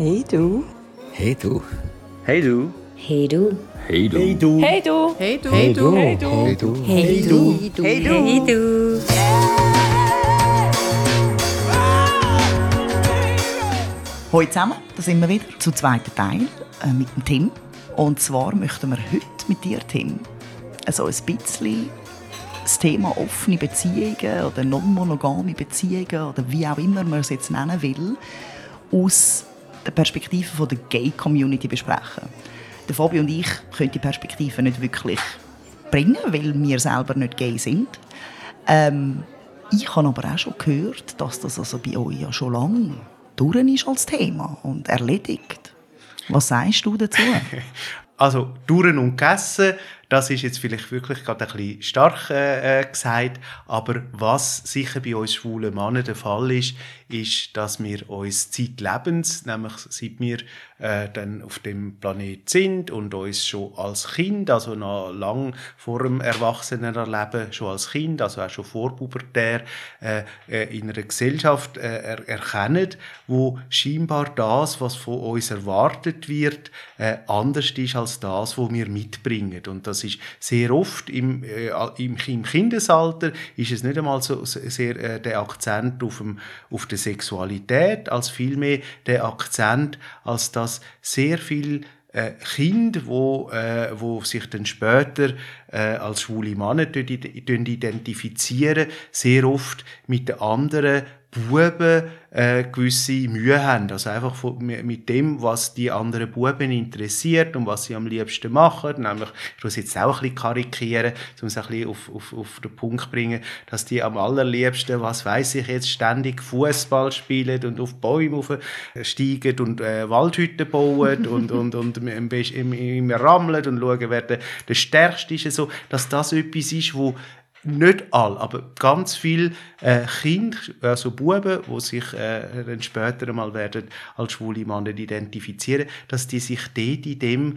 Hey du. Hey du. Hey du. Hey du. Hey du. Hey du. Hey du. Hey du. Hey du. Hey du. Hey du. Hey du. Hey du. Hey du. Hallo zusammen, da sind wir wieder zum zweiten Teil mit dem Tim. Und zwar möchten wir heute mit dir, Tim, also ein bisschen das Thema offene Beziehungen oder non-monogame Beziehungen oder wie auch immer man es jetzt nennen will, aus der Perspektive der Gay-Community besprechen. Der Fabi und ich können die Perspektive nicht wirklich bringen, weil wir selber nicht gay sind. Ich habe aber auch schon gehört, dass das also bei euch ja schon lange durch ist als Thema und erledigt. Was sagst du dazu? Also, durch und gegessen, das ist jetzt vielleicht wirklich gerade ein bisschen stark gesagt, aber was sicher bei uns schwulen Männern der Fall ist, dass wir uns zeitlebens, nämlich seit wir dann auf dem Planet sind und uns schon als Kind, also noch lang vor dem Erwachsenenleben, schon als Kind, also auch schon vorpubertär, in einer Gesellschaft erkennen, wo scheinbar das, was von uns erwartet wird, anders ist als das, was wir mitbringen. Und das ist sehr oft im Kindesalter ist es nicht einmal so sehr der Akzent auf der Sexualität, als vielmehr der Akzent, als dass sehr viel Kinder, wo sich dann später als schwule Männer identifizieren, sehr oft mit den anderen Buben gewisse Mühe haben. Also einfach mit dem, was die anderen Buben interessiert und was sie am liebsten machen. Nämlich, ich muss jetzt auch ein bisschen karikieren, um es ein bisschen auf den Punkt zu bringen, dass die am allerliebsten, was weiss ich jetzt, ständig Fußball spielen und auf Bäume steigen und Waldhütten bauen und immer rammeln und schauen, wer der Stärkste ist. So, dass das etwas ist, wo nicht alle, aber ganz viele Kinder, also Buben, die sich dann später einmal werden als schwule Männer identifizieren, dass die sich dort in dem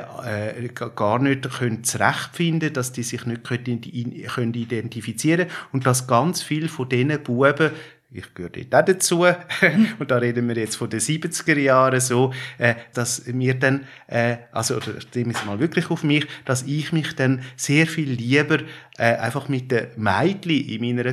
gar nicht zurechtfinden können, dass die sich nicht können identifizieren können und dass ganz viele von diesen Buben, ich gehöre dort auch dazu, und da reden wir jetzt von den 70er Jahren so, dass wir dann, also nehmen wir mal wirklich auf mich, dass ich mich dann sehr viel lieber einfach mit den Mädchen in meiner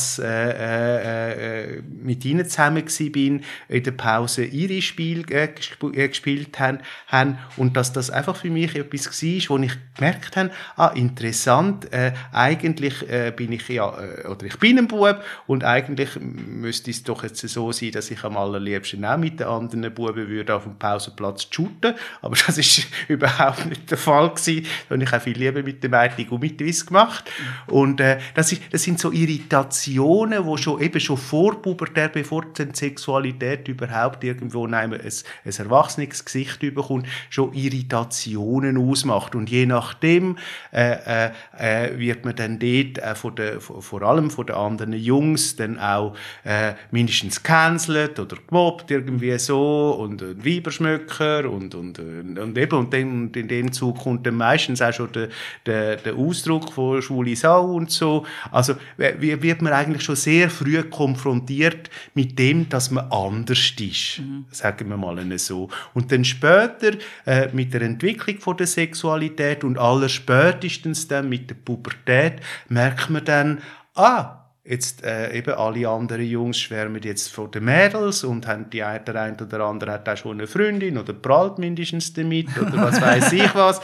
Klasse mit ihnen zusammen bin, in der Pause ihre Spiele gespielt haben und dass das einfach für mich etwas war, wo ich gemerkt habe, interessant, eigentlich bin ich ja, oder ich bin ein Bub und eigentlich müsste es doch jetzt so sein, dass ich am allerliebsten auch mit den anderen Buben würde auf dem Pausenplatz shooten, aber das ist überhaupt nicht der Fall gewesen, sondern ich habe viel lieber mit den Mädchen Gummitwist gemacht. Und das sind so Irritationen, die schon vor Pubertät, bevor die Sexualität überhaupt irgendwo ein erwachsenes Gesicht bekommt, schon Irritationen ausmacht. Und je nachdem wird man dann dort vor allem von den anderen Jungs dann auch mindestens gecancelt oder gemobbt irgendwie so und Weiberschmöcker und in dem Zug kommt dann meistens auch schon der Ausdruck von schwule Sau und so. Also wird man eigentlich schon sehr früh konfrontiert mit dem, dass man anders ist, sagen wir mal so. Und dann später mit der Entwicklung von der Sexualität und allerspätestens dann mit der Pubertät merkt man dann, jetzt eben alle anderen Jungs schwärmen jetzt von den Mädels und haben der eine oder andere hat auch schon eine Freundin oder prallt mindestens damit oder was weiß ich was.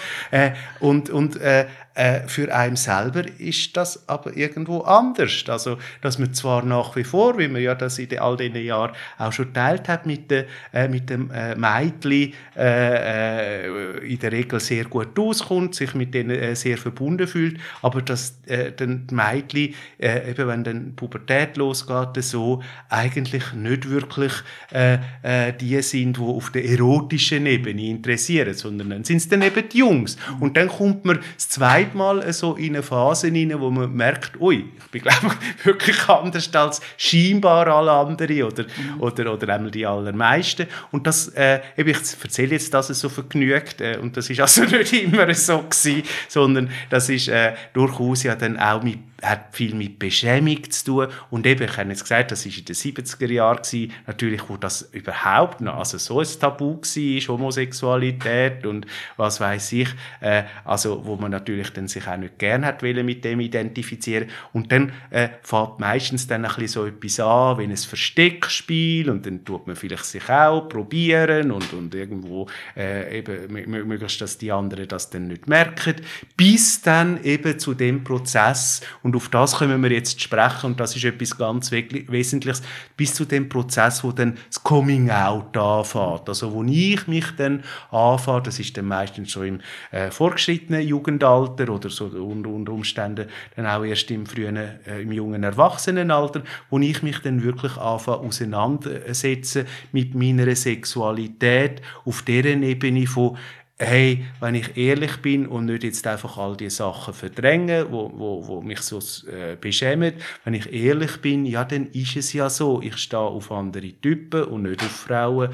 Für einen selber ist das aber irgendwo anders. Also, dass man zwar nach wie vor, wie man ja das in all diesen Jahren auch schon geteilt hat mit dem Mädchen, in der Regel sehr gut auskommt, sich mit denen sehr verbunden fühlt, aber dass dann die Mädchen, eben wenn dann Pubertät losgeht, so eigentlich nicht wirklich die sind, die auf der erotischen Ebene interessieren, sondern dann sind es dann eben die Jungs. Und dann kommt man das zweite mal so in eine Phase hinein, wo man merkt, ui, ich bin glaube ich wirklich anders als scheinbar alle anderen oder einmal die allermeisten. Und das, ich erzähle jetzt, dass es so vergnügt und das ist also nicht immer so gewesen, sondern das ist durchaus ja dann auch hat viel mit Beschämung zu tun. Und eben, ich habe jetzt gesagt, das war in den 70er Jahren gewesen, natürlich, wo das überhaupt noch, also so ein Tabu war, Homosexualität und was weiß ich, also wo man natürlich dann sich auch nicht gerne hat wollen mit dem identifizieren. Und dann fängt meistens dann ein bisschen so etwas an, wie ein Versteckspiel und dann tut man vielleicht sich auch probieren und irgendwo eben möglichst, dass die anderen das dann nicht merken, bis dann eben zu dem Prozess, und auf das können wir jetzt sprechen, und das ist etwas ganz Wesentliches, bis zu dem Prozess, wo dann das Coming-out anfängt. Also wo ich mich dann anfange, das ist dann meistens schon im fortgeschrittenen Jugendalter oder so unter Umständen dann auch erst im frühen, im jungen Erwachsenenalter, wo ich mich dann wirklich anfange auseinandersetzen mit meiner Sexualität auf deren Ebene von hey, wenn ich ehrlich bin und nicht jetzt einfach all die Sachen verdränge, wo mich so beschämen, wenn ich ehrlich bin, ja, dann ist es ja so, ich stehe auf andere Typen und nicht auf Frauen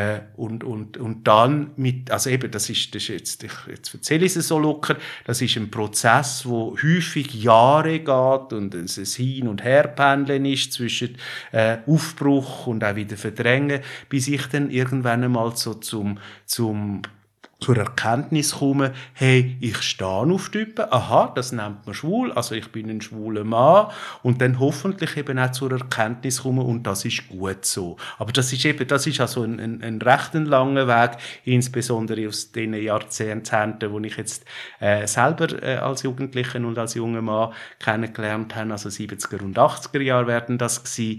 und dann mit, also eben, das ist jetzt erzähle ich es so locker, das ist ein Prozess, wo häufig Jahre geht und es ein Hin- und Herpendeln ist zwischen Aufbruch und auch wieder Verdrängen, bis ich dann irgendwann einmal so zur Erkenntnis kommen, hey, ich stehe auf Typen, aha, das nennt man schwul, also ich bin ein schwuler Mann und dann hoffentlich eben auch zur Erkenntnis kommen und das ist gut so. Aber das ist also ein recht langer Weg, insbesondere aus den Jahrzehnten, wo ich jetzt selber als Jugendlicher und als junger Mann kennengelernt habe, also 70er und 80er Jahre werden das gewesen,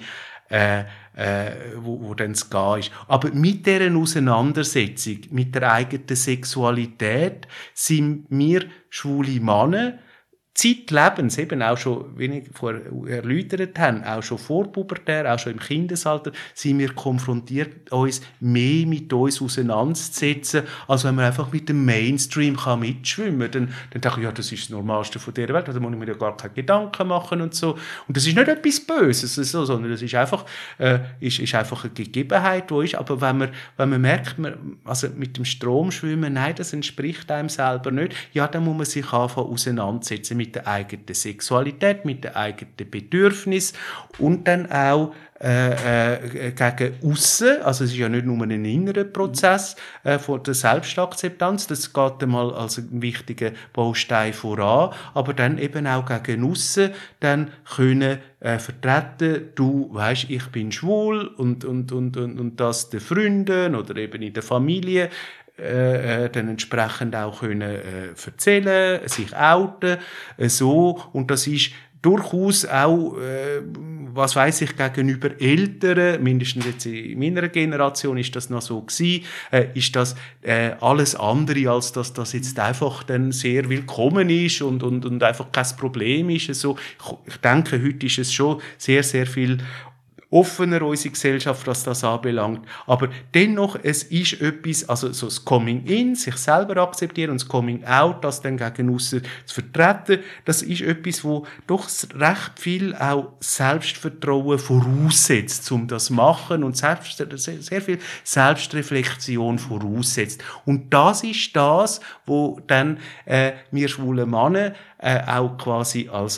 wo dann es gehen ist. Aber mit dieser Auseinandersetzung, mit der eigenen Sexualität, sind wir schwule Männer zeitlebens, eben auch schon, wie ich vorher erläutert habe, auch schon vorpubertär, auch schon im Kindesalter, sind wir konfrontiert, uns mehr mit uns auseinanderzusetzen, als wenn man einfach mit dem Mainstream mitschwimmen kann. Dann denke ich, ja, das ist das Normalste von dieser Welt, da muss ich mir ja gar keine Gedanken machen und so. Und das ist nicht etwas Böses, sondern das ist einfach, einfach eine Gegebenheit, die ist. Aber wenn man merkt, also mit dem Strom schwimmen, nein, das entspricht einem selber nicht, ja, dann muss man sich anfangen auseinandersetzen mit der eigenen Sexualität, mit den eigenen Bedürfnissen und dann auch gegen aussen, also es ist ja nicht nur ein innerer Prozess von der Selbstakzeptanz, das geht einmal als ein wichtiger Baustein voran, aber dann eben auch gegen aussen dann können vertreten, du weisst, ich bin schwul und das den Freunden oder eben in der Familie dann entsprechend auch können erzählen, sich outen, so, und das ist durchaus auch, was weiss ich, gegenüber Älteren, mindestens jetzt in meiner Generation ist das noch so gewesen, ist das alles andere, als dass das jetzt einfach dann sehr willkommen ist und einfach kein Problem ist. Also, ich denke, heute ist es schon sehr, sehr viel offener unsere Gesellschaft, was das anbelangt. Aber dennoch, es ist etwas, also so das Coming-in, sich selber akzeptieren und das Coming-out, das dann gegen aussen zu vertreten, das ist etwas, wo doch recht viel auch Selbstvertrauen voraussetzt, um das zu machen und sehr viel Selbstreflexion voraussetzt. Und das ist das, wo dann wir schwulen Männer auch quasi als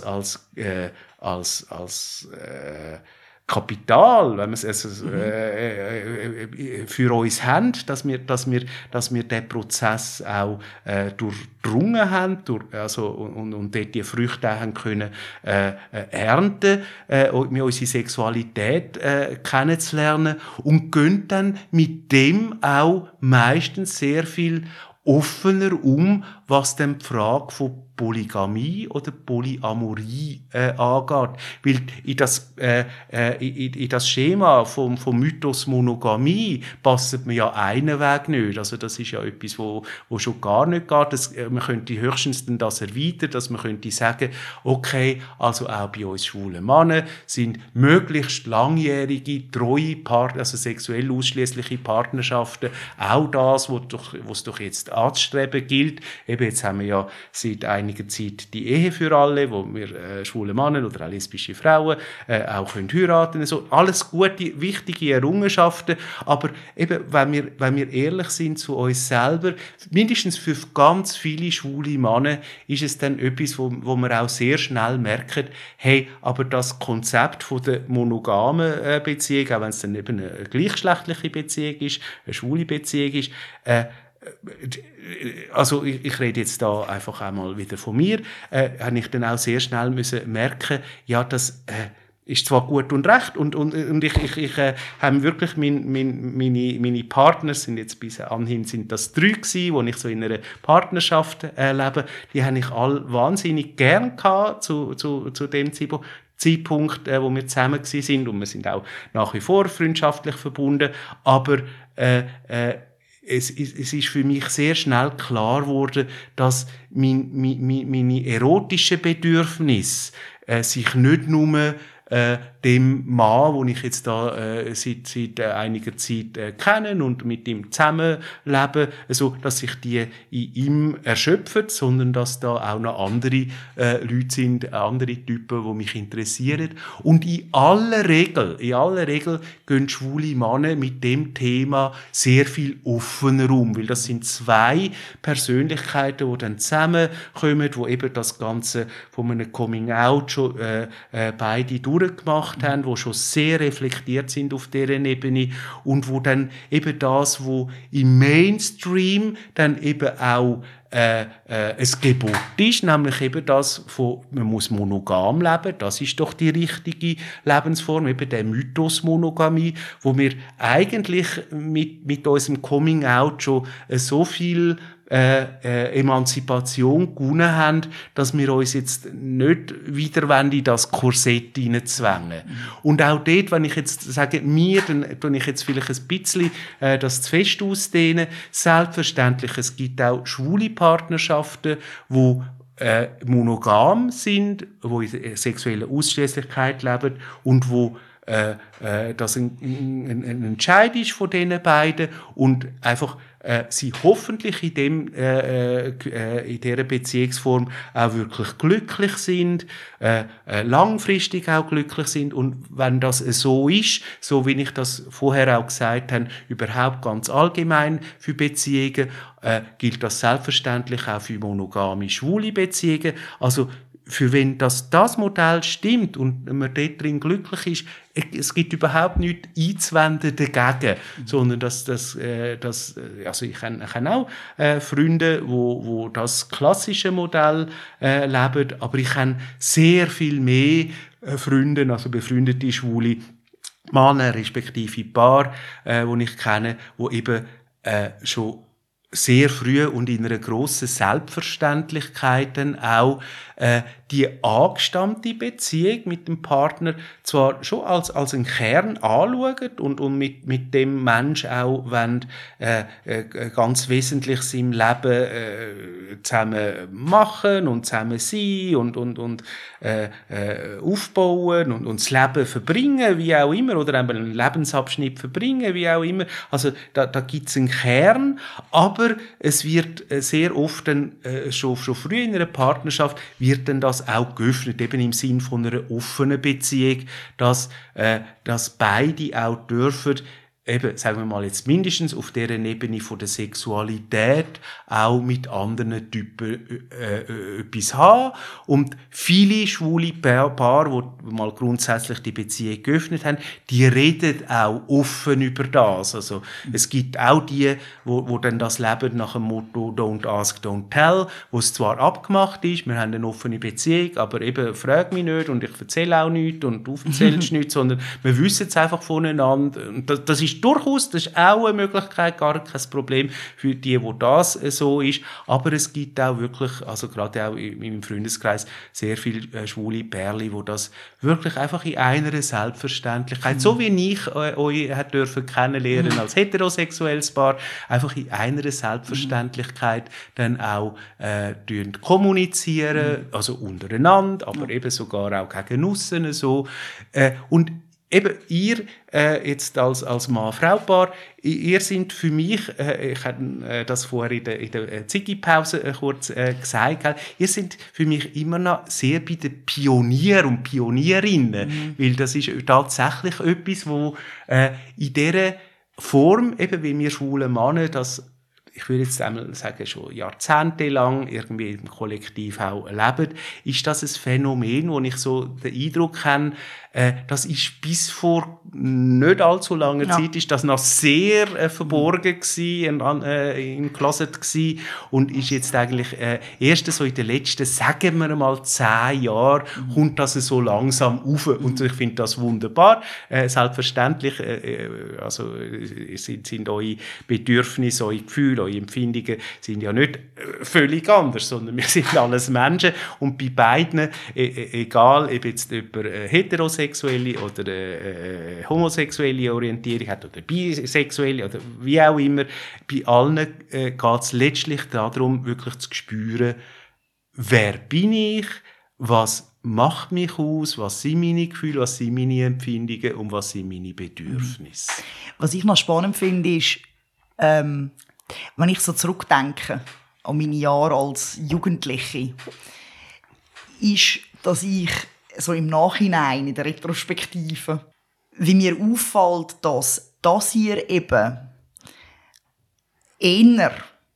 Kapital, wenn wir es für uns haben, dass wir diesen Prozess auch durchdrungen haben, und dort die Früchte auch haben können ernten, mir unsere Sexualität kennenzulernen und gehen dann mit dem auch meistens sehr viel offener was dann die Frage von Polygamie oder Polyamorie angeht. Weil in das Schema vom Mythos Monogamie passt mir ja einen Weg nicht. Also das ist ja etwas, wo schon gar nicht geht. Man könnte höchstens dann das erweitern, dass man könnte sagen, okay, also auch bei uns schwulen Männern sind möglichst langjährige, treue Partner, also sexuell ausschließliche Partnerschaften, auch das, was es doch jetzt anzustreben gilt, eben eben jetzt haben wir ja seit einiger Zeit die Ehe für alle, wo wir schwule Männer oder auch lesbische Frauen auch können heiraten. So, alles gute, wichtige Errungenschaften, aber eben, wenn wir ehrlich sind zu uns selber, mindestens für ganz viele schwule Männer ist es dann etwas, wo wir auch sehr schnell merken, hey, aber das Konzept von der monogamen Beziehung, auch wenn es dann eben eine gleichgeschlechtliche Beziehung ist, eine schwule Beziehung ist, also ich rede jetzt da einfach einmal wieder von mir, habe ich dann auch sehr schnell müssen merken, ja, das ist zwar gut und recht und ich habe wirklich meine Partner, sind jetzt bis anhin sind das 3 gewesen, wo ich so in einer Partnerschaft lebe, die habe ich alle wahnsinnig gern gehabt zu dem Zeitpunkt, wo wir zusammen gewesen sind, und wir sind auch nach wie vor freundschaftlich verbunden, aber es ist für mich sehr schnell klar geworden, dass meine erotischen Bedürfnisse sich nicht nur dem Mann, den ich jetzt da seit einiger Zeit kenne und mit ihm zusammenlebe, also, dass sich die in ihm erschöpfen, sondern dass da auch noch andere Leute sind, andere Typen, die mich interessieren. Und in aller Regel gehen schwule Männer mit dem Thema sehr viel offener um, weil das sind 2 Persönlichkeiten, die dann zusammenkommen, die eben das Ganze von einem Coming-out schon beide durchgemacht haben, die schon sehr reflektiert sind auf deren Ebene und wo dann eben das, wo im Mainstream dann eben auch ein Gebot ist, nämlich eben das von, man muss monogam leben, das ist doch die richtige Lebensform, eben der Mythos Monogamie, wo wir eigentlich mit unserem Coming-out schon so viel Emanzipation gewonnen haben, dass wir uns jetzt nicht wieder in das Korsett hineinzwängen. Und auch dort, wenn ich jetzt sage, dann tue ich jetzt vielleicht ein bisschen das zu fest ausdehnen. Selbstverständlich, es gibt auch schwule Partnerschaften, wo monogam sind, wo in sexueller Ausschließlichkeit leben und wo das ein Entscheid ist von diesen beiden und einfach sie hoffentlich in dieser Beziehungsform auch wirklich glücklich sind, langfristig auch glücklich sind, und wenn das so ist, so wie ich das vorher auch gesagt habe, überhaupt ganz allgemein für Beziehungen, gilt das selbstverständlich auch für monogame schwule Beziehungen. Also für wen das Modell stimmt und man dort drin glücklich ist, es gibt überhaupt nichts einzuwenden dagegen, sondern also ich kenne auch Freunde, wo das klassische Modell leben, aber ich kenne sehr viel mehr Freunde, also befreundete schwule Männer, respektive Paar, die ich kenne, wo eben schon sehr früh und in einer grossen Selbstverständlichkeit dann auch die angestammte Beziehung mit dem Partner zwar schon als einen Kern anschauen und mit dem Mensch auch ganz Wesentliches im Leben zusammen machen und zusammen sein und aufbauen und das Leben verbringen, wie auch immer, oder einen Lebensabschnitt verbringen, wie auch immer. Also da gibt es einen Kern, aber es wird sehr oft dann, schon früh in einer Partnerschaft wird dann das auch geöffnet, eben im Sinn von einer offenen Beziehung, dass beide auch dürfen, eben, sagen wir mal jetzt mindestens auf deren Ebene von der Sexualität auch mit anderen Typen etwas haben. Und viele schwule Paare, die mal grundsätzlich die Beziehung geöffnet haben, die reden auch offen über das. Also es gibt auch die, wo dann das leben nach dem Motto «Don't ask, don't tell», wo es zwar abgemacht ist, wir haben eine offene Beziehung, aber eben «Frag mich nicht und ich erzähle auch nichts und du erzählst nichts», sondern wir wissen es einfach voneinander. Und das ist durchaus, das ist auch eine Möglichkeit, gar kein Problem für die, wo das so ist. Aber es gibt auch wirklich, also gerade auch in meinem Freundeskreis, sehr viele schwule Pärchen, wo das wirklich einfach in einer Selbstverständlichkeit, so wie ich euch dürfen kennenlernen als heterosexuelles Paar, einfach in einer Selbstverständlichkeit dann auch kommunizieren, also untereinander, aber eben sogar auch gegen aussen so. Und eben, ihr jetzt als Mann-Frau-Paar, ihr seid für mich, ich habe das vorher in der Ziggy-Pause kurz gesagt, ihr seid für mich immer noch sehr bei den Pionieren und Pionierinnen, weil das ist tatsächlich etwas, wo in dieser Form, eben wie wir schwulen Männer, das ich würde jetzt einmal sagen, schon jahrzehntelang irgendwie im Kollektiv auch leben, ist das ein Phänomen, wo ich so den Eindruck habe, das ist bis vor nicht allzu langer Zeit ist das noch sehr verborgen gewesen, im Closet gewesen, und ist jetzt eigentlich erst so in den letzten, sagen wir mal, 10 Jahren kommt das so langsam auf, und ich finde das wunderbar. Selbstverständlich also sind eure Bedürfnisse, eure Gefühle, eure Empfindungen sind ja nicht völlig anders, sondern wir sind alles Menschen, und bei beiden, egal ob jetzt über heterosexuelle oder homosexuelle Orientierung hat oder bisexuelle oder wie auch immer, bei allen geht es letztlich darum, wirklich zu spüren, wer bin ich, was macht mich aus, was sind meine Gefühle, was sind meine Empfindungen und was sind meine Bedürfnisse. Was ich noch spannend finde, ist, wenn ich so zurückdenke an meine Jahre als Jugendliche, ist, dass ich so im Nachhinein, in der Retrospektive, wie mir auffällt, dass das hier eben eher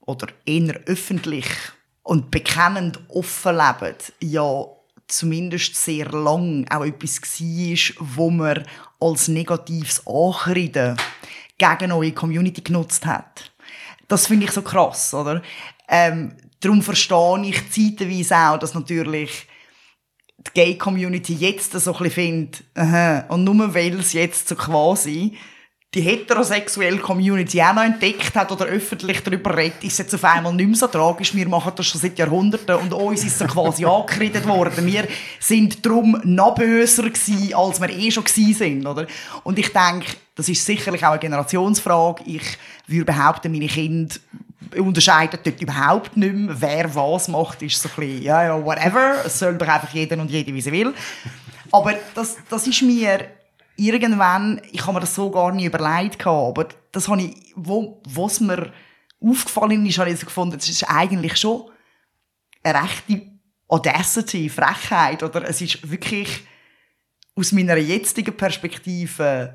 öffentlich und bekennend offen lebt, ja zumindest sehr lang auch etwas war, wo man als negatives Anreden gegen eure Community genutzt hat. Das finde ich so krass, oder? Darum verstehe ich zeitweise auch, dass natürlich die Gay-Community jetzt so ein bisschen findet, und nur weil es jetzt so quasi die heterosexuelle Community auch noch entdeckt hat oder öffentlich darüber redet, ist es jetzt auf einmal nicht mehr so tragisch. Wir machen das schon seit Jahrhunderten und uns ist so quasi angeredet worden. Wir sind darum noch böser gewesen, als wir schon gewesen sind, oder? Und ich denke, das ist sicherlich auch eine Generationsfrage. Ich würde behaupten, meine Kinder unterscheiden dort überhaupt nicht mehr, wer was macht, ist so ein bisschen, ja, whatever. Es soll doch einfach jeder und jede, wie sie will. Aber das ist mir irgendwann, ich habe mir das so gar nicht überlegt, aber das habe ich, was mir aufgefallen ist, habe ich so gefunden, das ist eigentlich schon eine rechte Audacity, Frechheit, oder es ist wirklich aus meiner jetzigen Perspektive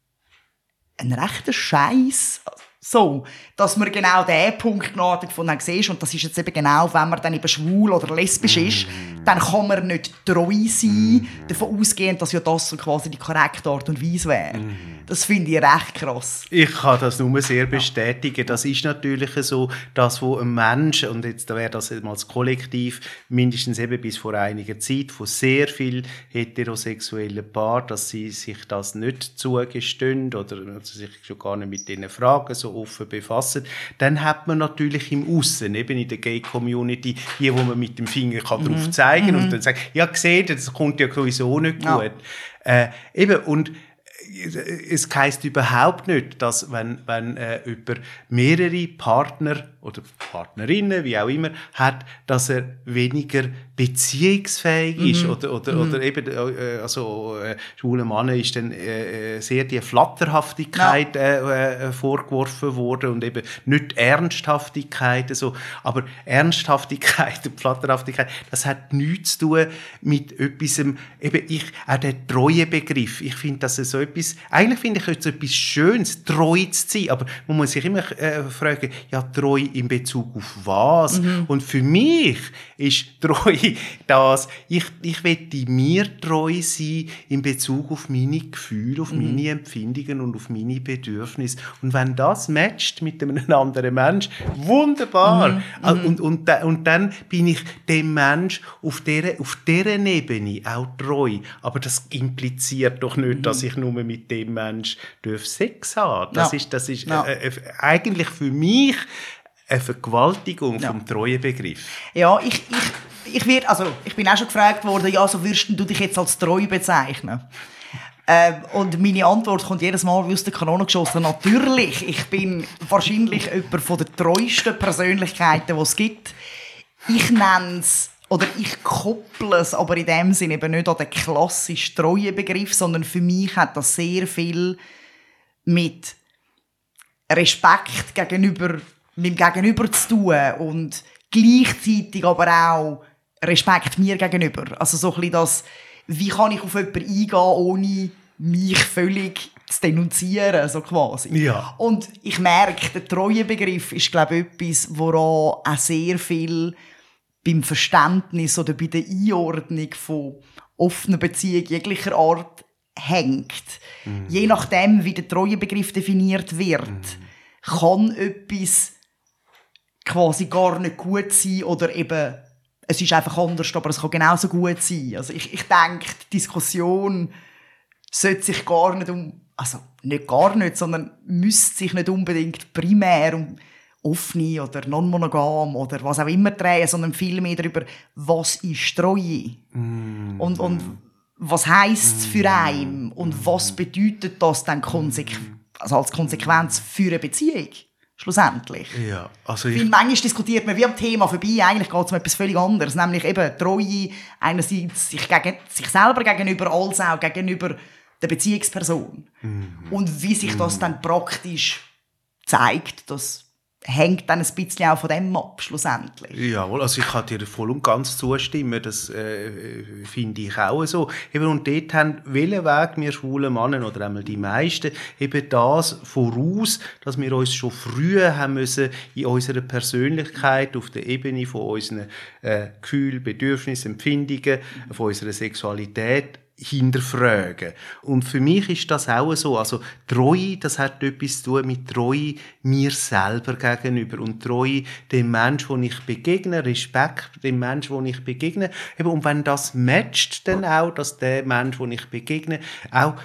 ein rechter Scheiß, so, dass man genau diesen Punkt gefunden haben, siehst, und das ist jetzt eben genau, wenn man dann eben schwul oder lesbisch ist, dann kann man nicht treu sein, davon ausgehend, dass ja das so quasi die korrekte Art und Weise wäre. Das finde ich recht krass. Ich kann das nur sehr bestätigen. Das ist natürlich so, dass wo ein Mensch, und jetzt wäre das mal das Kollektiv, mindestens eben bis vor einiger Zeit, von sehr vielen heterosexuellen Paaren, dass sie sich das nicht zugestehen oder sich schon gar nicht mit diesen Fragen so offen befassen, dann hat man natürlich im Aussen, eben in der Gay-Community, die, wo man mit dem Finger drauf zeigen kann und dann sagt, ja, seht ihr, das kommt ja sowieso nicht gut. Eben, und es heisst überhaupt nicht, dass wenn über mehrere Partner oder Partnerinnen, wie auch immer, hat, dass er weniger beziehungsfähig ist oder eben schwuler Mann ist dann sehr die Flatterhaftigkeit vorgeworfen worden und eben nicht Ernsthaftigkeit, so. Aber Ernsthaftigkeit und Flatterhaftigkeit, das hat nichts zu tun mit etwas, eben auch der Treuebegriff. Ich finde, dass so etwas, eigentlich finde ich jetzt etwas Schönes, treu zu sein, aber man muss sich immer fragen, ja, treu in Bezug auf was? Und für mich ist treu das, ich möchte mir treu sein in Bezug auf meine Gefühle, auf meine Empfindungen und auf meine Bedürfnisse. Und wenn das matcht mit einem anderen Mensch, wunderbar. Und dann bin ich dem Mensch auf dieser Ebene auch treu. Aber das impliziert doch nicht, dass ich nur mit dem Mensch Sex haben darf. Das ist eigentlich für mich eine Vergewaltigung vom Treuebegriff. Ja, ich bin auch schon gefragt worden, ja, so würdest du dich jetzt als treu bezeichnen? Und meine Antwort kommt jedes Mal wie aus der Kanone geschossen. Natürlich, ich bin wahrscheinlich jemand von den treuesten Persönlichkeiten, die es gibt. Ich nenne es oder ich kopple es aber in dem Sinne eben nicht an den klassischen Treuebegriff, sondern für mich hat das sehr viel mit Respekt gegenüber meinem Gegenüber zu tun und gleichzeitig aber auch Respekt mir gegenüber. Also so ein bisschen das, wie kann ich auf jemanden eingehen, ohne mich völlig zu denunzieren, so quasi. Ja. Und ich merke, der Treuebegriff ist, glaube ich, etwas, woran auch sehr viel beim Verständnis oder bei der Einordnung von offenen Beziehungen jeglicher Art hängt. Je nachdem, wie der Treuebegriff definiert wird, kann etwas quasi gar nicht gut sein oder eben, es ist einfach anders, aber es kann genauso gut sein. Also ich denke, die Diskussion sollte sich gar nicht also nicht gar nicht, sondern müsste sich nicht unbedingt primär um offene oder non-monogam oder was auch immer drehen, sondern vielmehr darüber, was ist Treue und was heisst es für einen und was bedeutet das dann also als Konsequenz für eine Beziehung schlussendlich. Ja, also Weil manchmal diskutiert man wie am Thema vorbei, eigentlich geht es um etwas völlig anderes, nämlich eben Treue einerseits sich selber gegenüber, als auch gegenüber der Beziehungsperson. Und wie sich das dann praktisch zeigt, das hängt dann ein bisschen auch von dem ab, schlussendlich. Jawohl, also ich kann dir voll und ganz zustimmen, das finde ich auch so. Eben, und dort haben welchen Weg wir schwulen Männer, oder einmal die meisten, eben das voraus, dass wir uns schon früher haben müssen in unserer Persönlichkeit, auf der Ebene von unseren Gefühlen, Bedürfnissen, Empfindungen, von unserer Sexualität hinterfragen. Und für mich ist das auch so. Also Treue, das hat etwas zu tun mit Treue mir selber gegenüber und Treue dem Menschen, wo ich begegne, Respekt dem Menschen, wo ich begegne. Und wenn das matcht dann auch, dass der Mensch, wo ich begegne, auch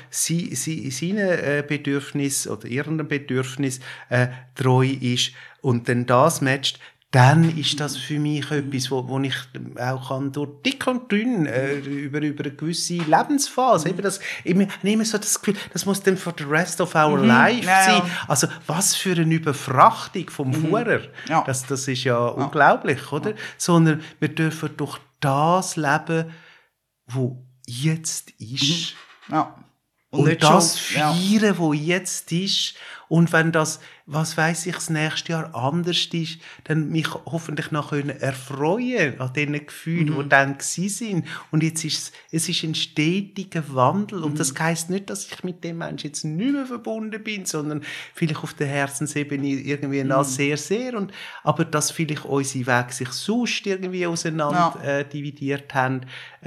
seine Bedürfnis oder ihrem Bedürfnis treu ist und dann das matcht, dann ist das für mich etwas, wo ich auch kann durch dick und dünn über eine gewisse Lebensphase. Eben ich nehme so das Gefühl, das muss dann for the rest of our life sein. Also was für eine Überfrachtung vom Vorher. Ja. Das ist ja unglaublich, oder? Sondern wir dürfen durch das leben, wo jetzt ist. Ja. Und das feiern, wo jetzt ist. Und wenn das, was weiss ich, das nächste Jahr anders ist, dann mich hoffentlich noch erfreuen an diesen Gefühlen, die dann waren. Und jetzt ist es ist ein stetiger Wandel. Und das heisst nicht, dass ich mit dem Menschen jetzt nicht mehr verbunden bin, sondern vielleicht auf der Herzensebene irgendwie noch sehr, sehr. Aber dass vielleicht unsere Wege sich sonst irgendwie auseinander dividiert haben,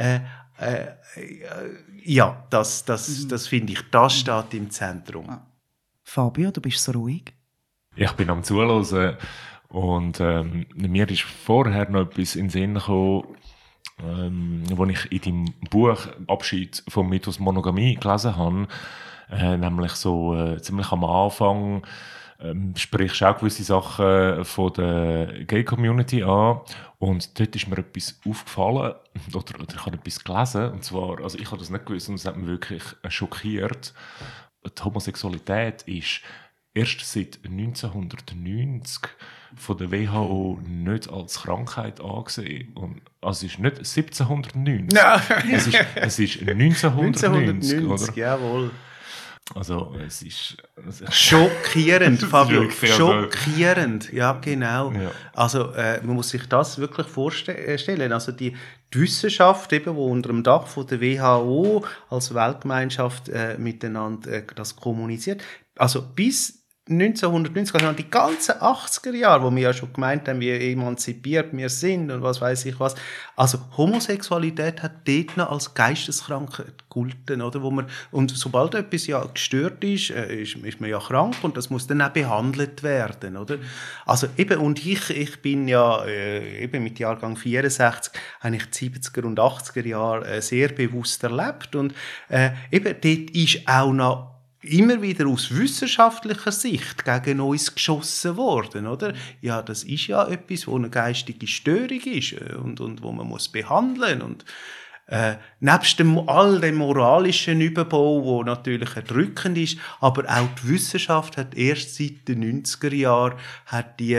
ja, das finde ich, das steht im Zentrum. Fabio, du bist so ruhig. Ich bin am Zuhören und mir ist vorher noch etwas in den Sinn gekommen, wo ich in deinem Buch «Abschied vom Mythos Monogamie» gelesen habe, nämlich so ziemlich am Anfang sprichst du auch gewisse Sachen von der Gay-Community an und dort ist mir etwas aufgefallen oder ich habe etwas gelesen und zwar, also ich habe das nicht gewusst und es hat mich wirklich schockiert. Die Homosexualität ist erst seit 1990 von der WHO nicht als Krankheit angesehen. Und, also es ist nicht 1790, es ist 1990, oder? Jawohl. Also es ist schockierend, Fabio, wirklich, schockierend, ja genau. Ja. Also man muss sich das wirklich vorstellen. Also die Wissenschaft, eben, wo unter dem Dach von der WHO als Weltgemeinschaft miteinander das kommuniziert. Also bis 1990, also die ganzen 80er Jahre, wo wir ja schon gemeint haben, wie emanzipiert wir sind und was weiß ich was. Also Homosexualität hat dort noch als Geisteskrankheit gegolten, oder? Und sobald etwas ja gestört ist, ist man ja krank und das muss dann auch behandelt werden, oder? Also eben, und ich bin ja eben mit Jahrgang 64, habe ich die 70er und 80er Jahre sehr bewusst erlebt und eben dort ist auch noch immer wieder aus wissenschaftlicher Sicht gegen uns geschossen worden, oder? Ja, das ist ja etwas, wo eine geistige Störung ist und wo man muss behandeln und nebst all dem moralischen Überbau, wo natürlich erdrückend ist, aber auch die Wissenschaft hat erst seit den 90er Jahren hat die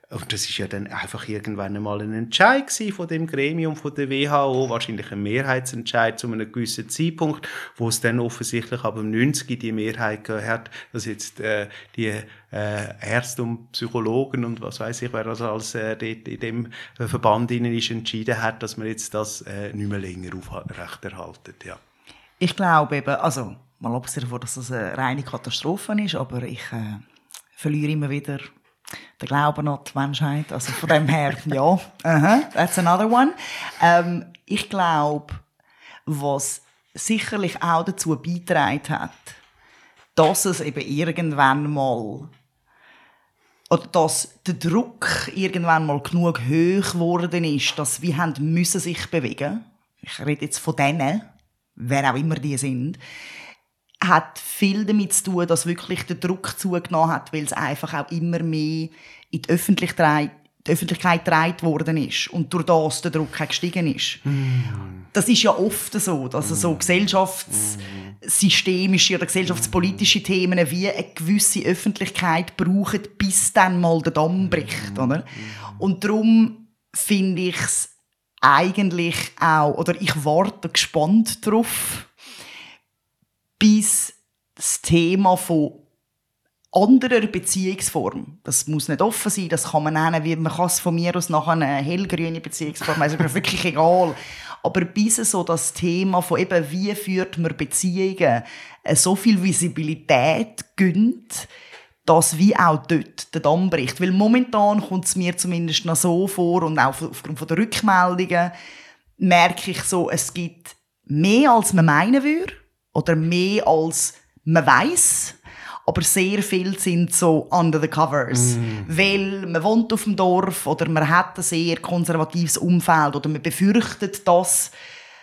Und das ist ja dann einfach irgendwann einmal ein Entscheid gewesen von dem Gremium, von der WHO, wahrscheinlich ein Mehrheitsentscheid zu einem gewissen Zeitpunkt, wo es dann offensichtlich ab dem 90 die Mehrheit hat, dass jetzt die Ärzte und Psychologen und was weiß ich, wer das alles dort in dem Verband innen ist, entschieden hat, dass man jetzt das nicht mehr länger aufrechterhalten. Ja. Ich glaube eben, also mal abgesehen davon, dass das eine reine Katastrophe ist, aber ich verliere immer wieder den Glauben an die Menschheit. Also von dem her, ja, that's another one. Ich glaube, was sicherlich auch dazu beigetragen hat, dass es eben irgendwann mal, oder dass der Druck irgendwann mal genug hoch geworden ist, dass wir müssen sich bewegen. Ich rede jetzt von denen, wer auch immer die sind, hat viel damit zu tun, dass wirklich der Druck zugenommen hat, weil es einfach auch immer mehr in die Öffentlichkeit getragen worden ist und durch das der Druck auch gestiegen ist. Das ist ja oft so, dass so gesellschaftssystemische oder gesellschaftspolitische Themen wie eine gewisse Öffentlichkeit brauchen, bis dann mal der Damm bricht. Oder? Und darum finde ich es eigentlich auch, oder ich warte gespannt darauf, bis das Thema von anderer Beziehungsform, das muss nicht offen sein, das kann man nennen, wie man kann es von mir aus nachher eine hellgrüne Beziehungsform, also mir wirklich egal, aber bis so das Thema von eben, wie führt man Beziehungen, so viel Visibilität gönnt, dass wie auch dort der Damm bricht. Weil momentan kommt es mir zumindest noch so vor und auch aufgrund der Rückmeldungen merke ich so, es gibt mehr, als man meinen würde oder mehr, als man weiss. Aber sehr viel sind so under the covers. Weil man wohnt auf dem Dorf oder man hat ein sehr konservatives Umfeld oder man befürchtet das.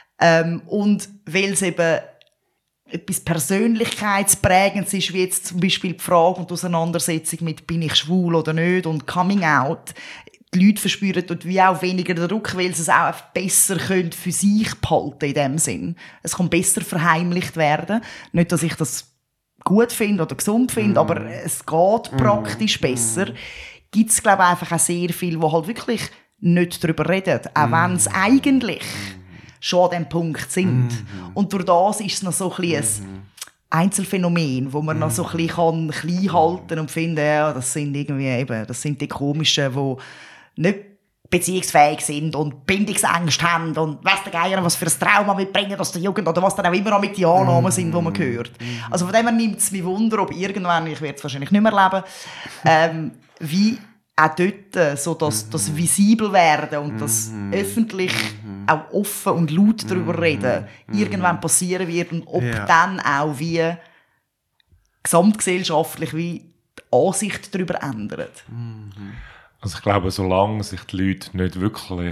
Und weil es eben etwas Persönlichkeitsprägendes ist, wie jetzt zum Beispiel die Frage und die Auseinandersetzung mit «Bin ich schwul oder nicht?» und «Coming out», die Leute verspüren dort wie auch weniger den Druck, weil sie es auch besser für sich behalten in dem Sinn. Es kann besser verheimlicht werden. Nicht, dass ich das gut finde oder gesund finde, aber es geht praktisch besser. Gibt es, glaube ich, einfach auch sehr viele, die halt wirklich nicht darüber reden, auch wenn es eigentlich schon an diesem Punkt sind. Und durch das ist es noch so ein bisschen ein Einzelfänomen, wo man noch so ein bisschen klein halten kann und finden, ja, das sind irgendwie eben, das sind die Komischen, die nicht beziehungsfähig sind und Bindungsängste haben und weiss der Geier, was für ein Trauma mitbringen aus der Jugend oder was dann auch immer noch mit die Annahmen sind, die man hört. Also von dem her nimmt es mich Wunder, ob irgendwann, ich werde es wahrscheinlich nicht mehr leben, wie auch dort so das visibel werden und das öffentlich auch offen und laut darüber reden irgendwann passieren wird und ob dann auch wie gesamtgesellschaftlich wie die Ansicht darüber ändert. Also ich glaube, solange sich die Leute nicht wirklich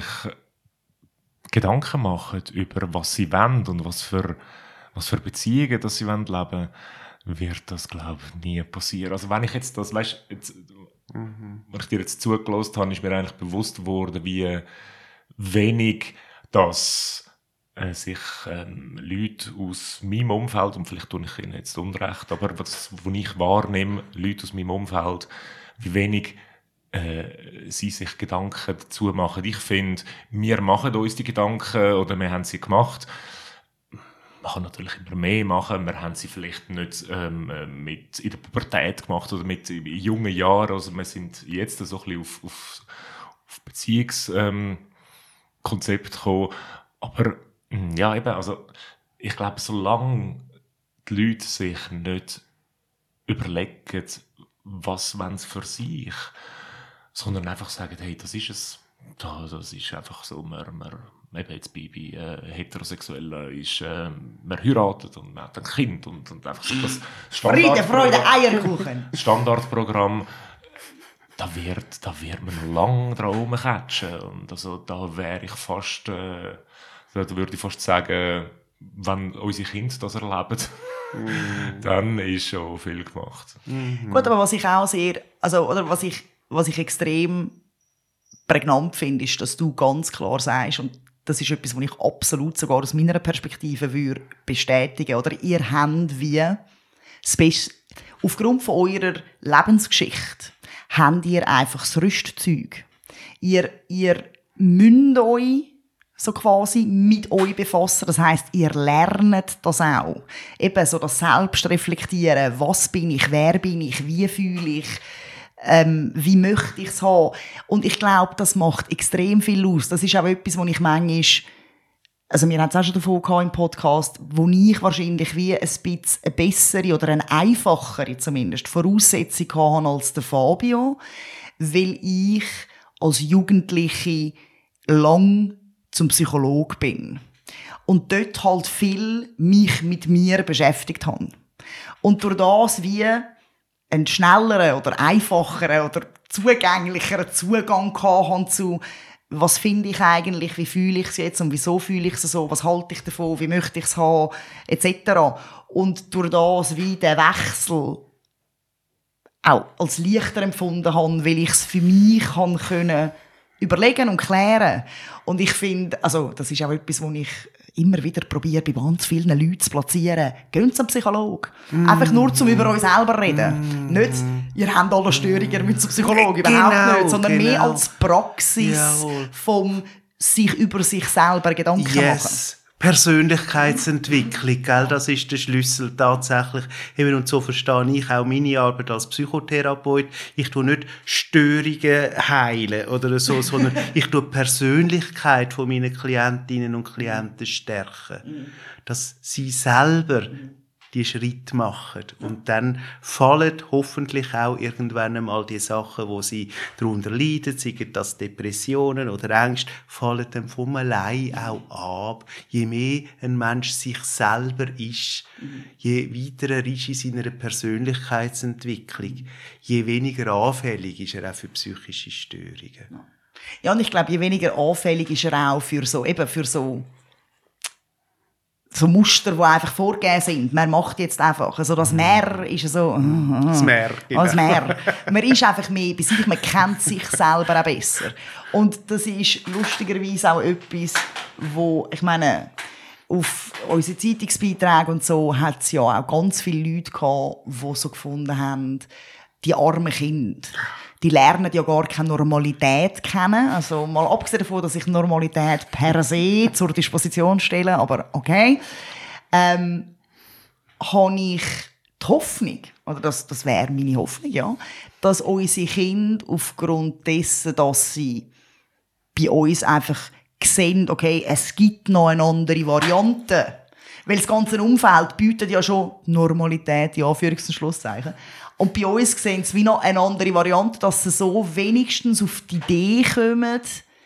Gedanken machen über was sie wollen und was für Beziehungen dass sie leben wollen, wird das, glaube ich, nie passieren. Also wenn ich jetzt das, weißt, wenn ich dir jetzt zugelassen habe, ist mir eigentlich bewusst geworden, wie wenig das sich Leute aus meinem Umfeld, und vielleicht tue ich ihnen jetzt Unrecht, aber was ich wahrnehme, Leute aus meinem Umfeld, wie wenig sie sich Gedanken dazu machen. Ich finde, wir machen uns die Gedanken oder wir haben sie gemacht. Man kann natürlich immer mehr machen. Wir haben sie vielleicht nicht mit in der Pubertät gemacht oder mit in jungen Jahren. Also wir sind jetzt so ein bisschen auf Beziehungskonzept gekommen. Aber ja, eben, also ich glaube, solange die Leute sich nicht überlegen, was wollen sie für sich, sondern einfach sagen, hey, das ist es. Das ist einfach so, eben jetzt bei Heterosexuellen ist, man heiratet und man hat ein Kind und einfach so das Friede, Freude, Eierkuchen. Standardprogramm, da wird man noch lange dran rumkatschen. Und also, da wäre ich fast, da würde ich fast sagen, wenn unsere Kinder das erleben, dann ist schon viel gemacht. Gut, aber was ich auch sehr, also, oder was ich extrem prägnant finde, ist, dass du ganz klar sagst, und das ist etwas, was ich absolut sogar aus meiner Perspektive würde bestätigen, oder ihr habt wie aufgrund von eurer Lebensgeschichte habt ihr einfach das Rüstzeug. Ihr müsst euch so quasi mit euch befassen. Das heisst, ihr lernt das auch. Eben so das Selbstreflektieren. Was bin ich? Wer bin ich? Wie fühle ich? Wie möchte ich es haben? Und ich glaube, das macht extrem viel aus. Das ist auch etwas, was ich manchmal, also wir haben es auch schon davon gehabt im Podcast, wo ich wahrscheinlich wie ein bisschen eine bessere oder eine einfachere zumindest Voraussetzung hatte als der Fabio, weil ich als Jugendliche lang zum Psychologe bin. Und dort halt viel mich mit mir beschäftigt habe. Und durch das wie einen schnelleren oder einfacheren oder zugänglicheren Zugang haben zu, was finde ich eigentlich, wie fühle ich es jetzt und wieso fühle ich es so, was halte ich davon, wie möchte ich es haben, etc. Und durch das wie den Wechsel auch als leichter empfunden habe, weil ich es für mich können überlegen und klären. Und ich finde, also das ist auch etwas, was ich immer wieder probiere, bei ganz vielen Leuten zu platzieren. Gehen zum Psychologen. Einfach nur, um über uns selber zu reden. Nicht, ihr habt alle Störungen, ihr müsst zum Psychologen. Überhaupt nicht. Sondern mehr als Praxis vom sich über sich selber Gedanken machen. Persönlichkeitsentwicklung, gell? Das ist der Schlüssel tatsächlich. Eben, und so verstehe ich auch meine Arbeit als Psychotherapeut. Ich tue nicht Störungen heilen oder so, sondern ich tue die Persönlichkeit von meinen Klientinnen und Klienten stärken. Dass sie selber die Schritte machen. Und dann fallen hoffentlich auch irgendwann einmal die Sachen, wo sie darunter leiden, seien das Depressionen oder Ängste, fallen dann von allein auch ab. Je mehr ein Mensch sich selber ist, je weiter er ist in seiner Persönlichkeitsentwicklung, je weniger anfällig ist er auch für psychische Störungen. Ja, und ich glaube, je weniger anfällig ist er auch für so Muster, die einfach vorgegeben sind. Man macht jetzt einfach. Also das Mehr ist so... Das Mehr, genau. Das Mehr. Man ist einfach mehr bei sich, man kennt sich selber auch besser. Und das ist lustigerweise auch etwas, wo, ich meine, auf unsere Zeitungsbeiträge und so hat es ja auch ganz viele Leute gehabt, die so gefunden haben, die armen Kinder, die lernen ja gar keine Normalität kennen. Also mal abgesehen davon, dass ich Normalität per se zur Disposition stelle, aber okay, habe ich die Hoffnung, oder das wäre meine Hoffnung, ja, dass unsere Kinder aufgrund dessen, dass sie bei uns einfach sehen, okay, es gibt noch eine andere Variante, weil das ganze Umfeld bietet ja schon Normalität, ja, Anführungs- und Schlusszeichen. Und bei uns sehen sie wie noch eine andere Variante, dass sie so wenigstens auf die Idee kommen,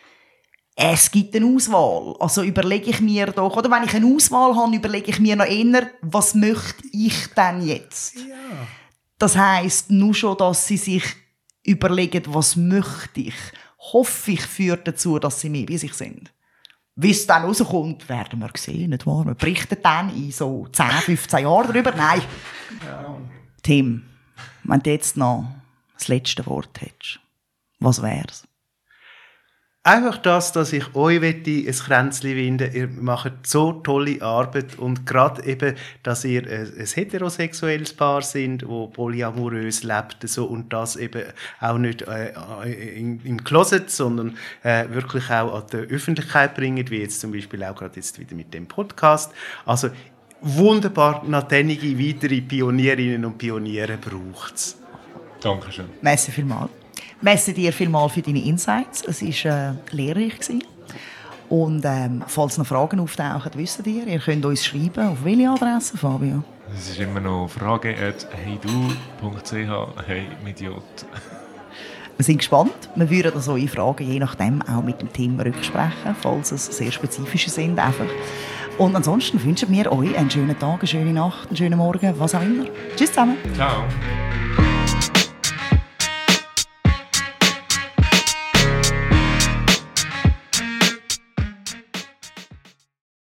es gibt eine Auswahl. Also überlege ich mir doch, oder wenn ich eine Auswahl habe, überlege ich mir noch eher, was möchte ich denn jetzt? Ja. Das heisst, nur schon, dass sie sich überlegen, was möchte ich, hoffe ich, führt dazu, dass sie mehr bei sich sind. Wie es dann rauskommt, werden wir sehen, nicht wahr? Wir berichten dann in so 10, 15 Jahren darüber. Nein. Ja. Tim, wenn du jetzt noch das letzte Wort hättest, was wär's? Einfach das, dass ich euch ein Kränzchen winde. Ihr macht so tolle Arbeit und gerade eben, dass ihr ein heterosexuelles Paar sind, wo polyamorös lebt so, und das eben auch nicht im Closet, sondern wirklich auch an die Öffentlichkeit bringt, wie jetzt zum Beispiel auch gerade jetzt wieder mit dem Podcast. Also wunderbar, noch einige weitere Pionierinnen und Pioniere braucht es. Dankeschön. Merci vielmals. Merci dir vielmals für deine Insights. Es war lehrreich. Und falls noch Fragen auftauchen, wisst ihr könnt uns schreiben. Auf welche Adresse, Fabio? Es ist immer noch frage@heydu.ch. Hey, mit J. Wir sind gespannt. Wir würden also eure Fragen je nachdem auch mit dem Team rücksprechen, falls es sehr spezifische sind. Einfach. Und ansonsten wünschen wir euch einen schönen Tag, eine schöne Nacht, einen schönen Morgen, was auch immer. Tschüss zusammen. Ciao.